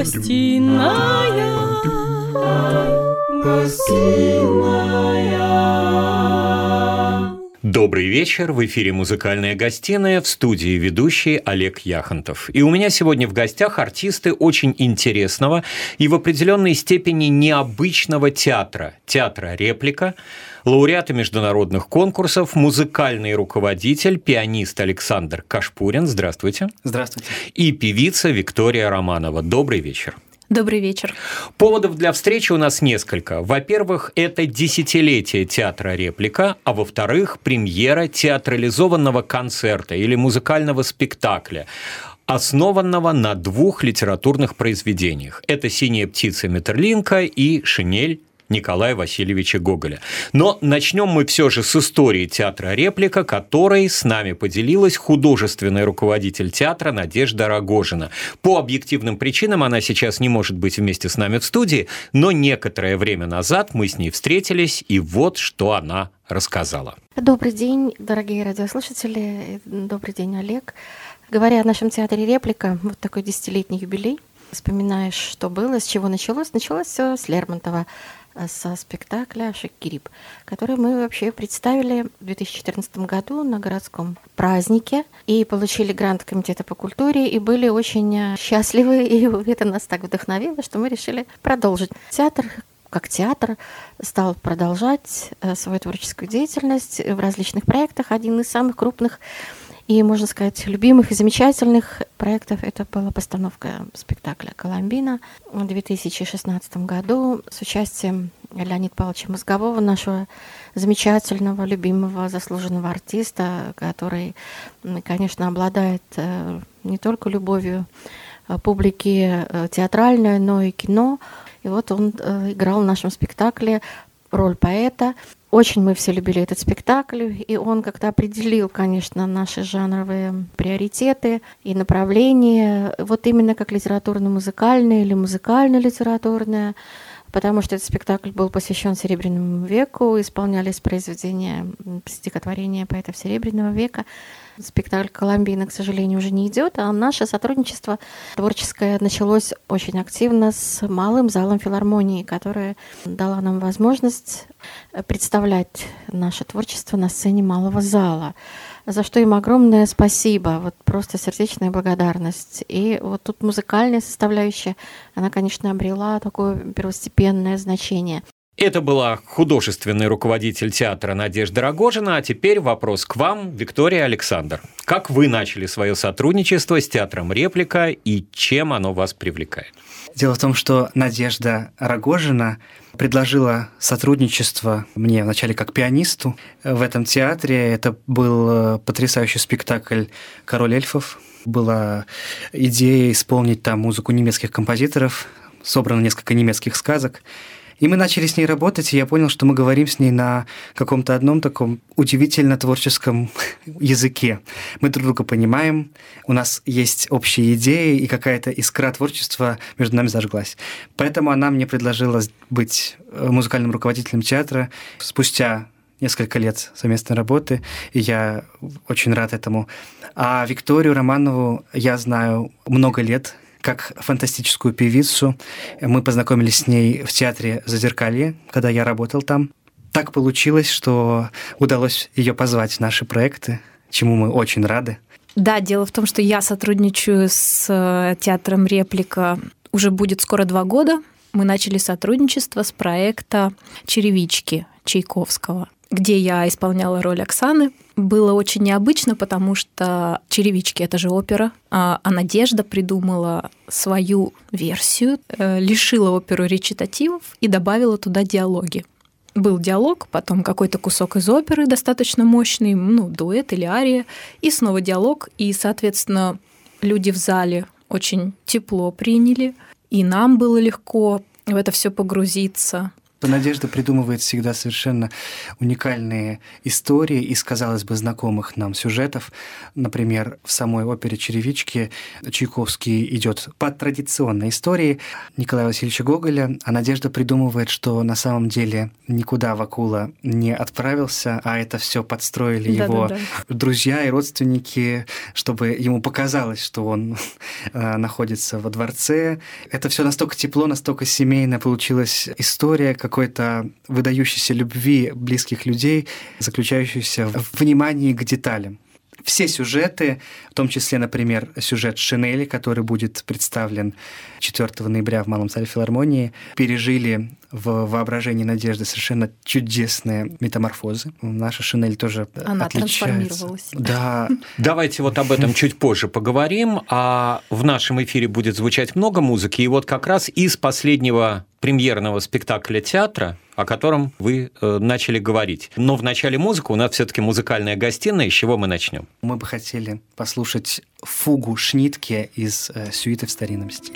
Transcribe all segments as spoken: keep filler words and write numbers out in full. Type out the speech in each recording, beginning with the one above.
Гостиная, гостиная. Добрый вечер, в эфире «Музыкальная гостиная», в студии ведущий Олег Яхонтов. И у меня сегодня в гостях артисты очень интересного и в определенной степени необычного театра, театра «Реплика», лауреаты международных конкурсов, музыкальный руководитель, пианист Александр Кашпурин. Здравствуйте. Здравствуйте. И певица Виктория Романова. Добрый вечер. Добрый вечер. Поводов для встречи у нас несколько. Во-первых, это десятилетие театра «Реплика», а во-вторых, премьера театрализованного концерта или музыкального спектакля, основанного на двух литературных произведениях. Это «Синяя птица» Метерлинка и «Шинель» Николая Васильевича Гоголя. Но начнем мы все же с истории театра «Реплика», которой с нами поделилась художественный руководитель театра Надежда Рогожина. По объективным причинам она сейчас не может быть вместе с нами в студии, но некоторое время назад мы с ней встретились, и вот что она рассказала. Добрый день, дорогие радиослушатели. Добрый день, Олег. Говоря о нашем театре «Реплика», вот такой десятилетний юбилей. Вспоминаешь, что было, с чего началось? Началось все с Лермонтова, со спектакля «Шик-Гирип», который мы вообще представили в две тысячи четырнадцатом году на городском празднике и получили грант Комитета по культуре и были очень счастливы, и это нас так вдохновило, что мы решили продолжить. Театр как театр стал продолжать свою творческую деятельность в различных проектах. Один из самых крупных и, можно сказать, любимых и замечательных проектов это была постановка спектакля «Коломбина» в две тысячи шестнадцатом году с участием Леонида Павловича Мозгового, нашего замечательного, любимого, заслуженного артиста, который, конечно, обладает не только любовью публики театральной, но и кино. И вот он играл в нашем спектакле роль поэта. Очень мы все любили этот спектакль, и он как-то определил, конечно, наши жанровые приоритеты и направления, вот именно как литературно-музыкальное или музыкально-литературное, потому что этот спектакль был посвящен Серебряному веку, исполнялись произведения, стихотворения поэтов Серебряного века. Спектакль «Коломбина», к сожалению, уже не идет, а наше сотрудничество творческое началось очень активно с Малым залом филармонии, которая дала нам возможность представлять наше творчество на сцене Малого зала, за что им огромное спасибо, вот просто сердечная благодарность. И вот тут музыкальная составляющая, она, конечно, обрела такое первостепенное значение. Это была художественный руководитель театра Надежда Рогожина, а теперь вопрос к вам, Виктория, Александр. Как вы начали свое сотрудничество с театром «Реплика» и чем оно вас привлекает? Дело в том, что Надежда Рогожина предложила сотрудничество мне вначале как пианисту в этом театре. Это был потрясающий спектакль «Король эльфов». Была идея исполнить там музыку немецких композиторов, собрано несколько немецких сказок. И мы начали с ней работать, и я понял, что мы говорим с ней на каком-то одном таком удивительно творческом языке. Мы друг друга понимаем, у нас есть общие идеи, и какая-то искра творчества между нами зажглась. Поэтому она мне предложила быть музыкальным руководителем театра спустя несколько лет совместной работы, и я очень рад этому. А Викторию Романову я знаю много лет, как фантастическую певицу. Мы познакомились с ней в театре «Зазеркалье», когда я работал там. Так получилось, что удалось ее позвать в наши проекты, чему мы очень рады. Да, дело в том, что я сотрудничаю с театром «Реплика» уже будет скоро два года. Мы начали сотрудничество с проекта «Черевички» Чайковского, где я исполняла роль Оксаны. Было очень необычно, потому что «Черевички» — это же опера, а Надежда придумала свою версию, лишила оперу речитативов и добавила туда диалоги. Был диалог, потом какой-то кусок из оперы достаточно мощный, ну, дуэт или ария, и снова диалог, и, соответственно, люди в зале очень тепло приняли, и нам было легко в это все погрузиться. Надежда придумывает всегда совершенно уникальные истории из, казалось бы, знакомых нам сюжетов. Например, в самой опере «Черевички» Чайковский идет по традиционной истории Николая Васильевича Гоголя, а Надежда придумывает, что на самом деле никуда Вакула не отправился, а это все подстроили да, его да, да. друзья и родственники, чтобы ему показалось, что он находится во дворце. Это все настолько тепло, настолько семейно получилась история какой-то выдающейся любви близких людей, заключающейся в внимании к деталям. Все сюжеты, в том числе, например, сюжет Шинели, который будет представлен четвёртого ноября в Малом зале филармонии, пережили в воображении Надежды совершенно чудесные метаморфозы. Наша Шинель тоже Она отличается. Трансформировалась. Да. Давайте вот об этом чуть позже поговорим. А в нашем эфире будет звучать много музыки. И вот как раз из последнего премьерного спектакля театра, о котором вы э, начали говорить. Но в начале музыка, у нас все-таки музыкальная гостиная. С чего мы начнем? Мы бы хотели послушать фугу Шнитке из э, сюиты в старинном стиле.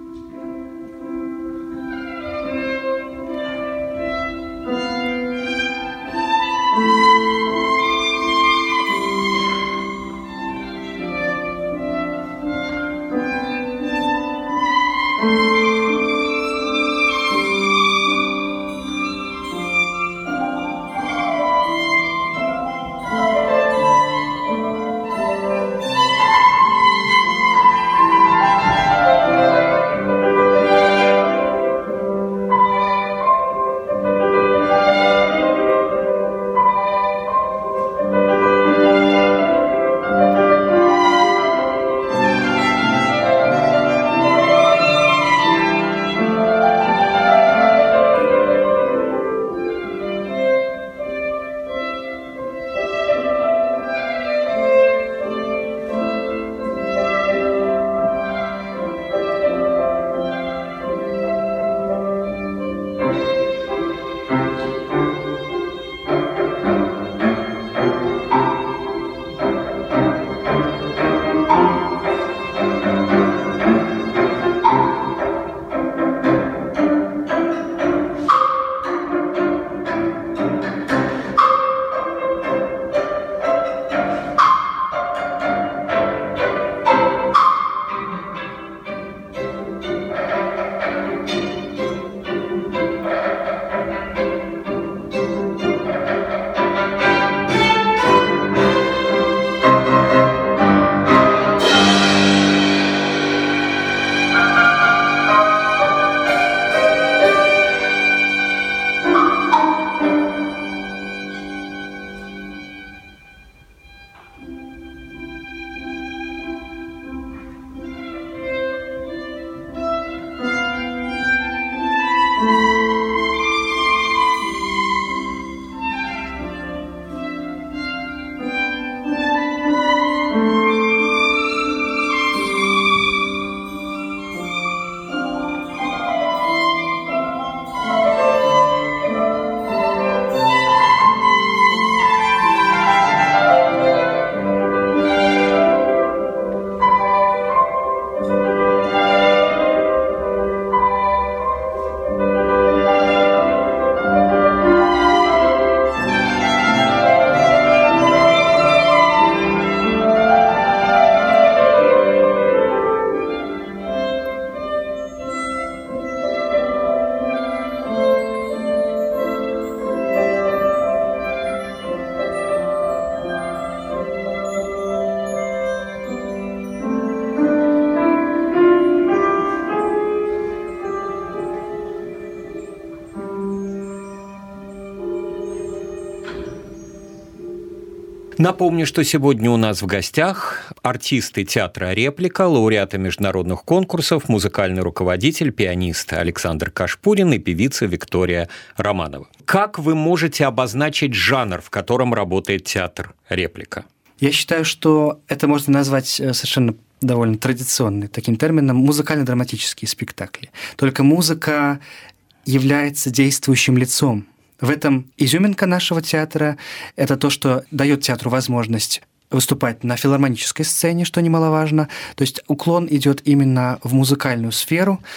Напомню, что сегодня у нас в гостях артисты театра «Реплика», лауреаты международных конкурсов, музыкальный руководитель, пианист Александр Кашпурин и певица Виктория Романова. Как вы можете обозначить жанр, в котором работает театр «Реплика»? Я считаю, что это можно назвать совершенно довольно традиционным таким термином музыкально-драматические спектакли. Только музыка является действующим лицом. В этом изюминка нашего театра – это то, что дает театру возможность выступать на филармонической сцене, что немаловажно. То есть уклон идет именно в музыкальную сферу.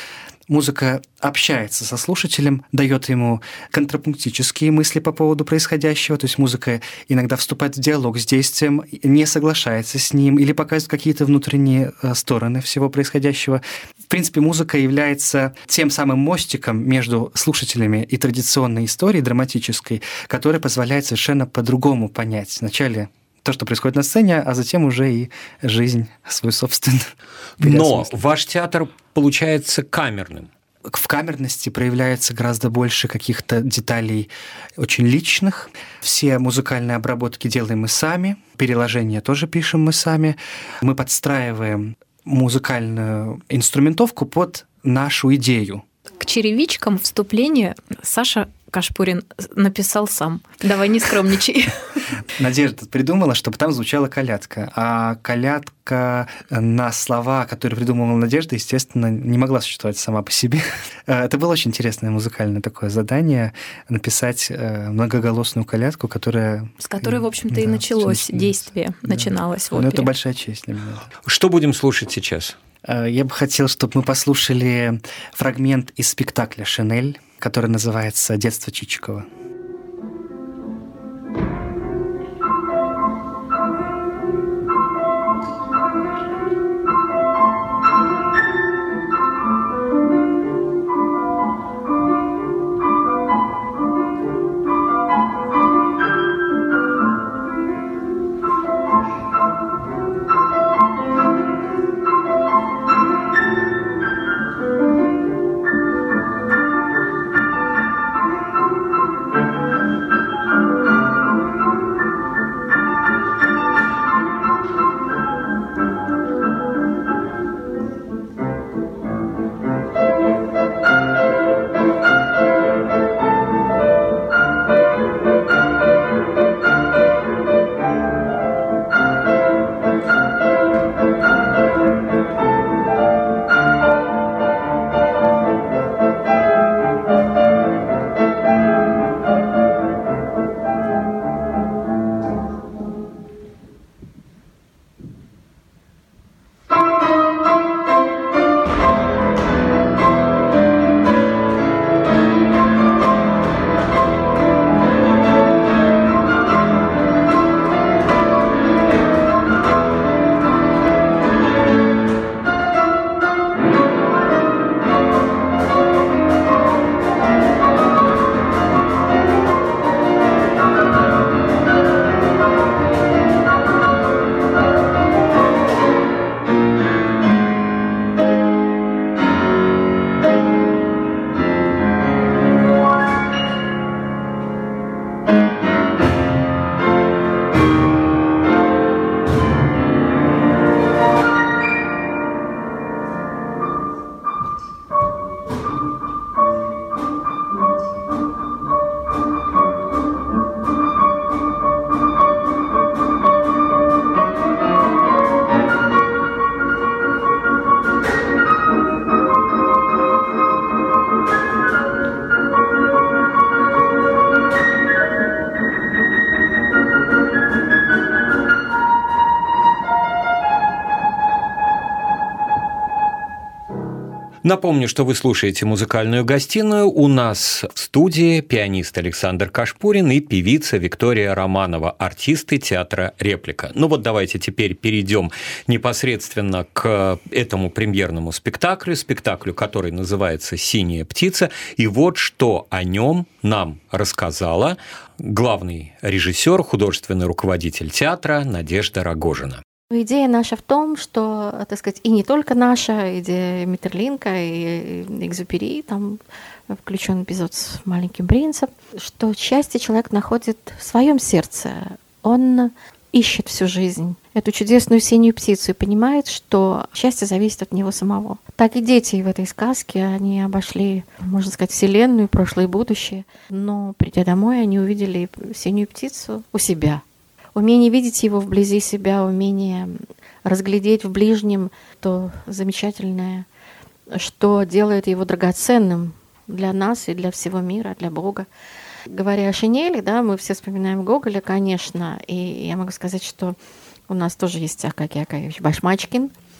Музыка общается со слушателем, дает ему контрапунктические мысли по поводу происходящего, то есть музыка иногда вступает в диалог с действием, не соглашается с ним или показывает какие-то внутренние стороны всего происходящего. В принципе, музыка является тем самым мостиком между слушателями и традиционной историей драматической, которая позволяет совершенно по-другому понять вначале то, что происходит на сцене, а затем уже и жизнь свою собственную. Но ваш театр получается камерным. В камерности проявляется гораздо больше каких-то деталей очень личных. Все музыкальные обработки делаем мы сами, переложения тоже пишем мы сами. Мы подстраиваем музыкальную инструментовку под нашу идею. К черевичкам вступление Саша Кашпурин написал сам. Давай не скромничай. Надежда придумала, чтобы там звучала колядка. А колядка на слова, которые придумала Надежда, естественно, не могла существовать сама по себе. Это было очень интересное музыкальное такое задание — написать многоголосную колядку, которая... С которой, в общем-то, да, и началось действие, да. начиналось в опере. Но это большая честь для меня. Что будем слушать сейчас? Я бы хотел, чтобы мы послушали фрагмент из спектакля «Шинель», который называется «Детство Чичикова». Напомню, что вы слушаете «Музыкальную гостиную». У нас в студии пианист Александр Кашпурин и певица Виктория Романова, артисты театра «Реплика». Ну вот давайте теперь перейдем непосредственно к этому премьерному спектаклю, спектаклю, который называется «Синяя птица». И вот что о нем нам рассказала главный режиссер, художественный руководитель театра Надежда Рогожина. Идея наша в том, что, так сказать, и не только наша, идея Метерлинка и Экзюпери, там включен эпизод с «Маленьким принцем», что счастье человек находит в своем сердце. Он ищет всю жизнь эту чудесную синюю птицу и понимает, что счастье зависит от него самого. Так и дети в этой сказке, они обошли, можно сказать, вселенную, прошлое и будущее, но, придя домой, они увидели синюю птицу у себя. Умение видеть его вблизи себя, умение разглядеть в ближнем то замечательное, что делает его драгоценным для нас и для всего мира, для Бога. Говоря о шинели, да, мы все вспоминаем Гоголя, конечно, и я могу сказать, что у нас тоже есть Акакий Акакевич Башмачкин.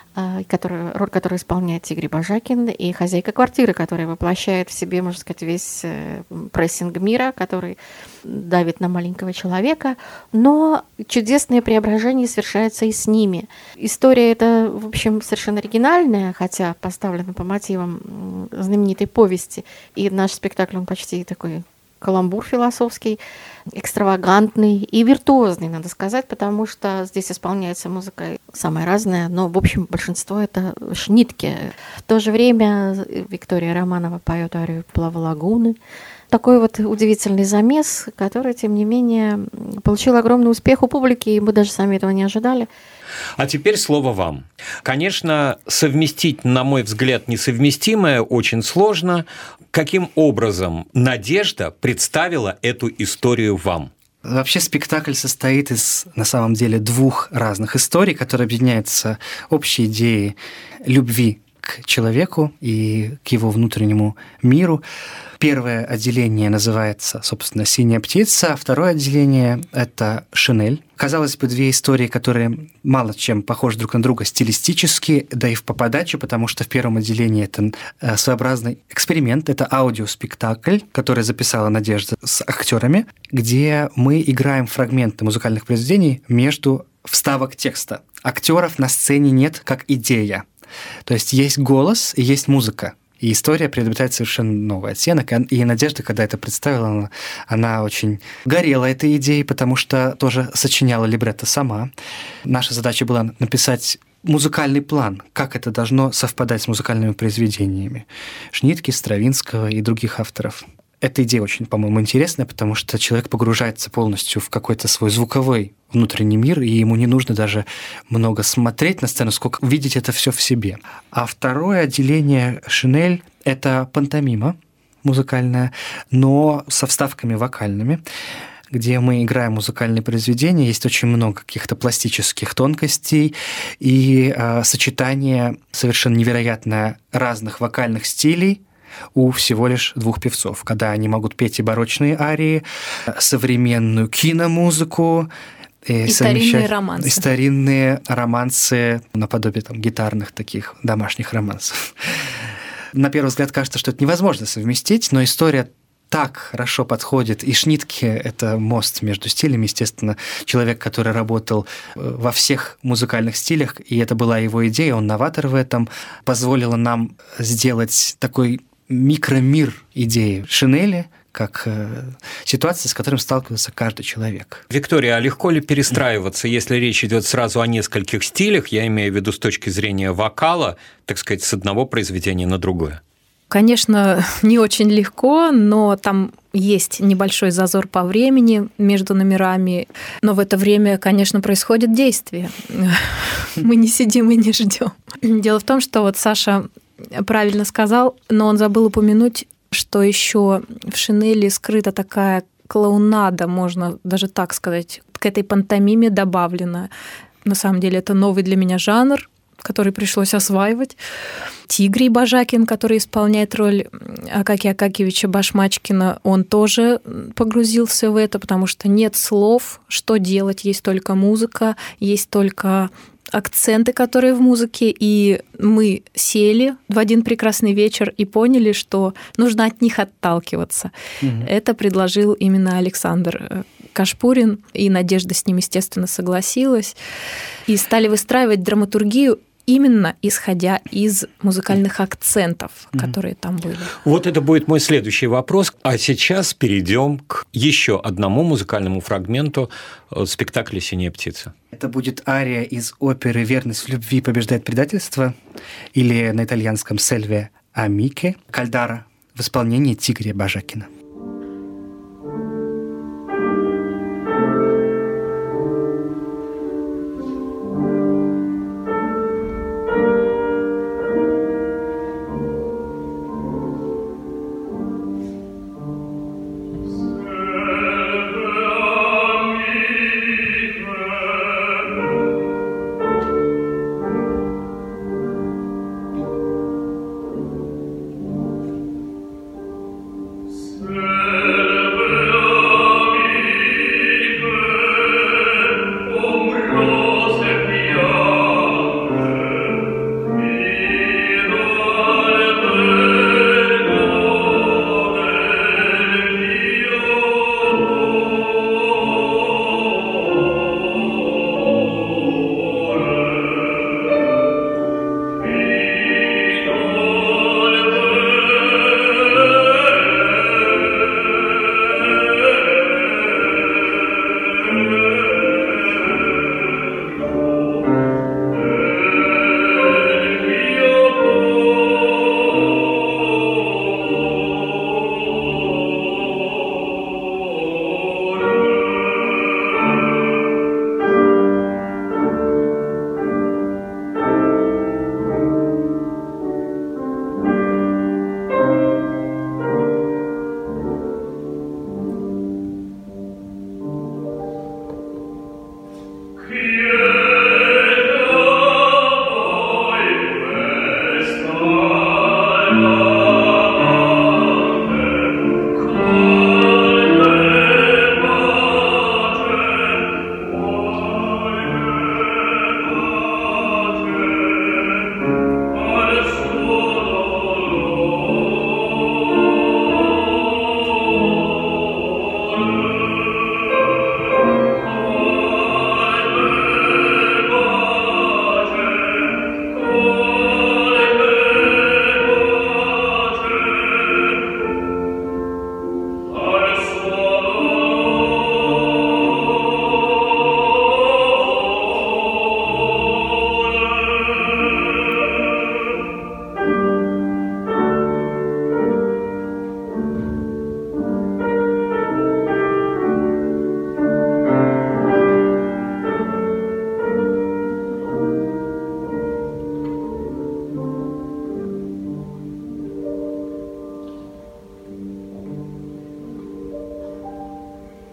которую, роль которую исполняет Тигрий Бажакин, и хозяйка квартиры, которая воплощает в себе, можно сказать, весь прессинг мира, который давит на маленького человека. Но чудесное преображение совершается и с ними. История эта, в общем, совершенно оригинальная, хотя поставлена по мотивам знаменитой повести. И наш спектакль, он почти такой каламбур философский, экстравагантный и виртуозный, надо сказать, потому что здесь исполняется музыка самая разная, но, в общем, большинство — это шнитки. В то же время Виктория Романова поет арию «Плава лагуны». Такой вот удивительный замес, который, тем не менее, получил огромный успех у публики, и мы даже сами этого не ожидали. А теперь слово вам. Конечно, совместить, на мой взгляд, несовместимое очень сложно. Каким образом Надежда представила эту историю вам? Вообще спектакль состоит из, на самом деле, двух разных историй, которые объединяются общей идеей любви к человеку и к его внутреннему миру. Первое отделение называется, собственно, «Синяя птица», а второе отделение – это «Шинель». Казалось бы, две истории, которые мало чем похожи друг на друга стилистически, да и по подаче, потому что в первом отделении это своеобразный эксперимент, это аудиоспектакль, который записала Надежда с актерами, где мы играем фрагменты музыкальных произведений между вставок текста. Актеров на сцене нет как идея. То есть есть голос и есть музыка. И история приобретает совершенно новый оттенок. И Надежда, когда это представила, она, она очень горела этой идеей, потому что тоже сочиняла либретто сама. Наша задача была написать музыкальный план, как это должно совпадать с музыкальными произведениями Шнитке, Стравинского и других авторов. Эта идея очень, по-моему, интересная, потому что человек погружается полностью в какой-то свой звуковой внутренний мир, и ему не нужно даже много смотреть на сцену, сколько видеть это все в себе. А второе отделение «Шинель» — это пантомима музыкальная, но со вставками вокальными, где мы играем музыкальные произведения, есть очень много каких-то пластических тонкостей и э, сочетание совершенно невероятно разных вокальных стилей у всего лишь двух певцов, когда они могут петь и барочные арии, современную киномузыку, и, и старинные романсы. И старинные романсы наподобие там, гитарных таких домашних романсов. На первый взгляд кажется, что это невозможно совместить, но история так хорошо подходит. И Шнитке – это мост между стилями, естественно, человек, который работал во всех музыкальных стилях, и это была его идея, он новатор в этом, позволило нам сделать такой микромир идеи Шинели, как э, ситуация, с которой сталкивается каждый человек. Виктория, а легко ли перестраиваться, если речь идет сразу о нескольких стилях, я имею в виду с точки зрения вокала, так сказать, с одного произведения на другое? Конечно, не очень легко, но там есть небольшой зазор по времени между номерами, но в это время, конечно, происходит действие. Мы не сидим и не ждем. Дело в том, что вот Саша правильно сказал, но он забыл упомянуть, что еще в Шинели скрыта такая клоунада, можно даже так сказать, к этой пантомиме добавлена. На самом деле это новый для меня жанр, который пришлось осваивать. Тигрий Бажакин, который исполняет роль Акакия Акакиевича Башмачкина, он тоже погрузился в это, потому что нет слов, что делать, есть только музыка, есть только акценты, которые в музыке, и мы сели в один прекрасный вечер и поняли, что нужно от них отталкиваться. Mm-hmm. Это предложил именно Александр Кашпурин, и Надежда с ним, естественно, согласилась. И стали выстраивать драматургию именно исходя из музыкальных акцентов, mm-hmm. которые там были. Вот это будет мой следующий вопрос. А сейчас перейдем к еще одному музыкальному фрагменту спектакля «Синяя птица». Это будет ария из оперы «Верность в любви побеждает предательство» или на итальянском «Сельве амике» Кальдара в исполнении Тигрия Бажакина. Say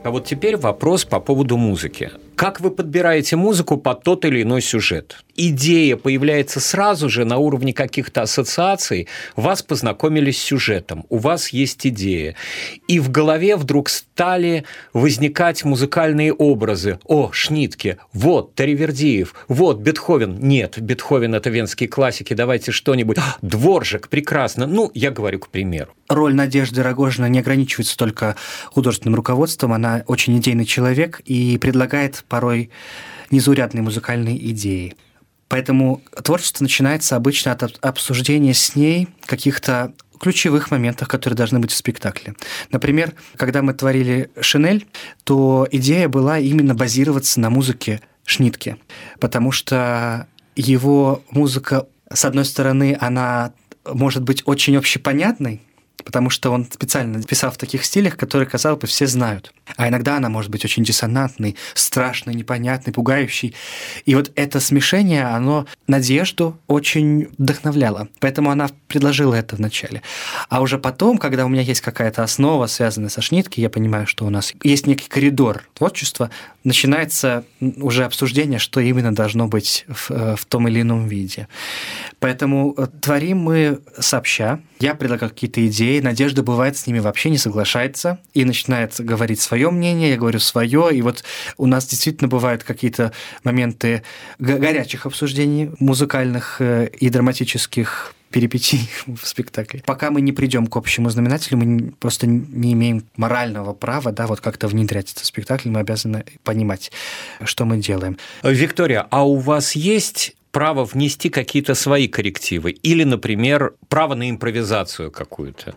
А вот теперь вопрос по поводу музыки. Как вы подбираете музыку под тот или иной сюжет? Идея появляется сразу же на уровне каких-то ассоциаций. Вас познакомили с сюжетом, у вас есть идея. И в голове вдруг стали возникать музыкальные образы. О, Шнитке, вот Таривердиев, вот Бетховен. Нет, Бетховен – это венские классики, давайте что-нибудь. Дворжак, прекрасно. Ну, я говорю к примеру. Роль Надежды Рогожина не ограничивается только художественным руководством. Она очень идейный человек и предлагает порой незаурядные музыкальные идеи. Поэтому творчество начинается обычно от обсуждения с ней каких-то ключевых моментов, которые должны быть в спектакле. Например, когда мы творили «Шинель», то идея была именно базироваться на музыке Шнитке, потому что его музыка, с одной стороны, она может быть очень общепонятной, потому что он специально писал в таких стилях, которые, казалось бы, все знают. А иногда она может быть очень диссонантной, страшной, непонятной, пугающей. И вот это смешение, оно Надежду очень вдохновляло. Поэтому она предложила это вначале. А уже потом, когда у меня есть какая-то основа, связанная со Шнитке, я понимаю, что у нас есть некий коридор творчества, начинается уже обсуждение, что именно должно быть в, в том или ином виде. Поэтому творим мы сообща. Я предлагаю какие-то идеи, Надежда, бывает, с ними вообще не соглашается и начинает говорить свое мнение, я говорю свое, и вот у нас действительно бывают какие-то моменты горячих обсуждений музыкальных и драматических перипетий в спектакле. Пока мы не придем к общему знаменателю, мы просто не имеем морального права, да, вот как-то внедрять этот спектакль, мы обязаны понимать, что мы делаем. Виктория, а у вас есть право внести какие-то свои коррективы или, например, право на импровизацию какую-то?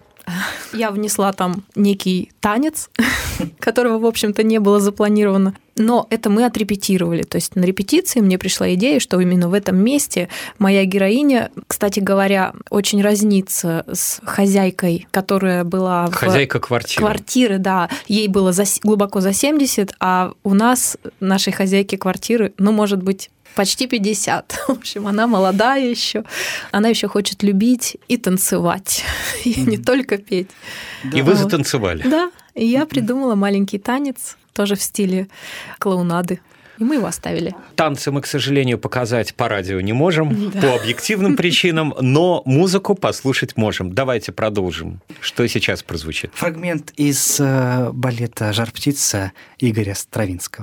Я внесла там некий танец, которого, в общем-то, не было запланировано. Но это мы отрепетировали. То есть на репетиции мне пришла идея, что именно в этом месте моя героиня, кстати говоря, очень разнится с хозяйкой, которая была в... Хозяйка квартиры. Квартиры, да. Ей было за... глубоко за семьдесят, а у нас, нашей хозяйки квартиры, ну, может быть, почти пятьдесят. В общем, она молодая еще. Она еще хочет любить и танцевать. И не только петь. Да. И вы затанцевали. Да. И я придумала маленький танец, тоже в стиле клоунады. И мы его оставили. Танцы мы, к сожалению, показать по радио не можем, да, по объективным причинам, но музыку послушать можем. Давайте продолжим. Что сейчас прозвучит? Фрагмент из балета «Жар-птица» Игоря Стравинского.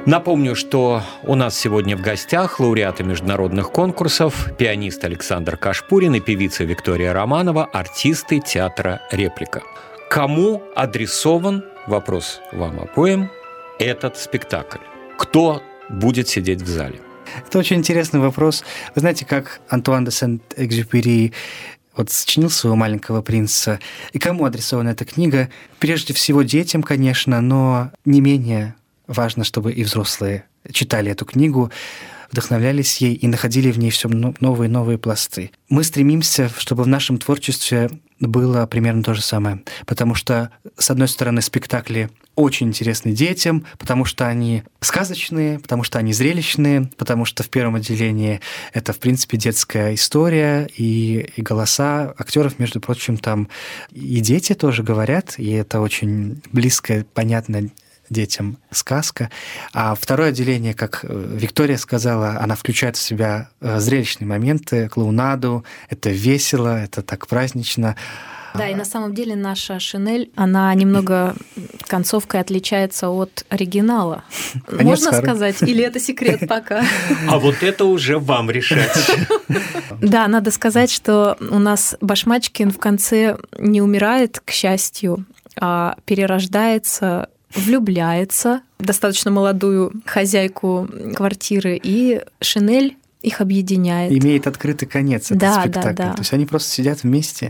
Напомню, что у нас сегодня в гостях лауреаты международных конкурсов, пианист Александр Кашпурин и певица Виктория Романова, артисты театра «Реплика». Кому адресован, вопрос вам обоим, этот спектакль? Кто будет сидеть в зале? Это очень интересный вопрос. Вы знаете, как Антуан де Сент-Экзюпери вот сочинил своего «Маленького принца», и кому адресована эта книга? Прежде всего детям, конечно, но не менее важно, чтобы и взрослые читали эту книгу, вдохновлялись ей и находили в ней все новые и новые пласты. Мы стремимся, чтобы в нашем творчестве было примерно то же самое. Потому что, с одной стороны, спектакли очень интересны детям, потому что они сказочные, потому что они зрелищные, потому что в первом отделении это, в принципе, детская история, и, и голоса актеров, между прочим, там и дети тоже говорят, и это очень близкое, понятное детям сказка. А второе отделение, как Виктория сказала, она включает в себя зрелищные моменты, клоунаду, это весело, это так празднично. Да, и на самом деле наша «Шинель», она немного концовкой отличается от оригинала. Можно сказать? Или это секрет пока? А вот это уже вам решать. Да, надо сказать, что у нас Башмачкин в конце не умирает, к счастью, а перерождается, влюбляется в достаточно молодую хозяйку квартиры, и «Шинель» их объединяет. Имеет открытый конец этот да, спектакль. Да, да. То есть они просто сидят вместе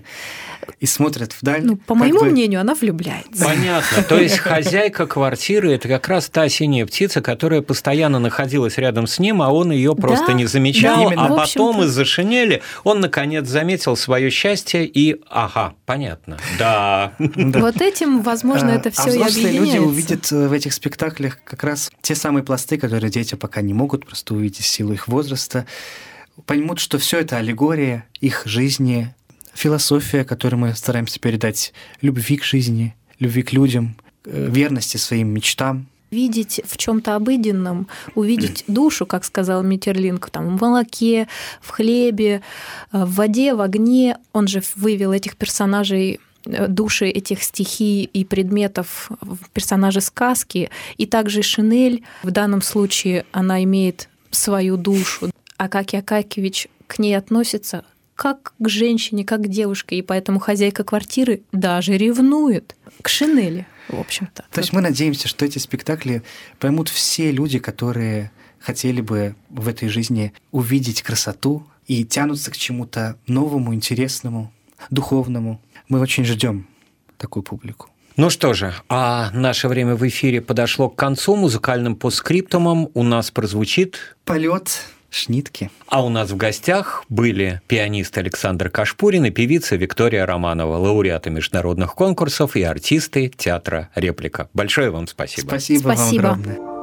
и смотрят вдаль. Ну, по моему бы... мнению, она влюбляется. Понятно. То есть хозяйка квартиры – это как раз та синяя птица, которая постоянно находилась рядом с ним, а он ее просто да, не замечал. Да, а потом из-за шинели он, наконец, заметил свое счастье и… Ага, понятно. Да. Вот этим, возможно, это все и объединяется. А взрослые люди увидят в этих спектаклях как раз те самые пласты, которые дети пока не могут просто увидеть в силу их возраста, поймут, что все это аллегория их жизни, философия, которую мы стараемся передать, любви к жизни, любви к людям, верности своим мечтам. Видеть в чем-то обыденном, увидеть душу, как сказал Метерлинк, там, в молоке, в хлебе, в воде, в огне. Он же вывел этих персонажей, души этих стихий и предметов в персонажи сказки. И также Шинель, в данном случае она имеет свою душу. Акакий Акакевич к ней относится как к женщине, как к девушке, и поэтому хозяйка квартиры даже ревнует к Шинели, в общем-то. То есть мы надеемся, что эти спектакли поймут все люди, которые хотели бы в этой жизни увидеть красоту и тянутся к чему-то новому, интересному, духовному. Мы очень ждем такую публику. Ну что же, а наше время в эфире подошло к концу. Музыкальным постскриптумом у нас прозвучит «Полет Шнитке». А у нас в гостях были пианист Александр Кашпурин и певица Виктория Романова, лауреаты международных конкурсов и артисты театра «Реплика». Большое вам спасибо. Спасибо, спасибо. вам огромное.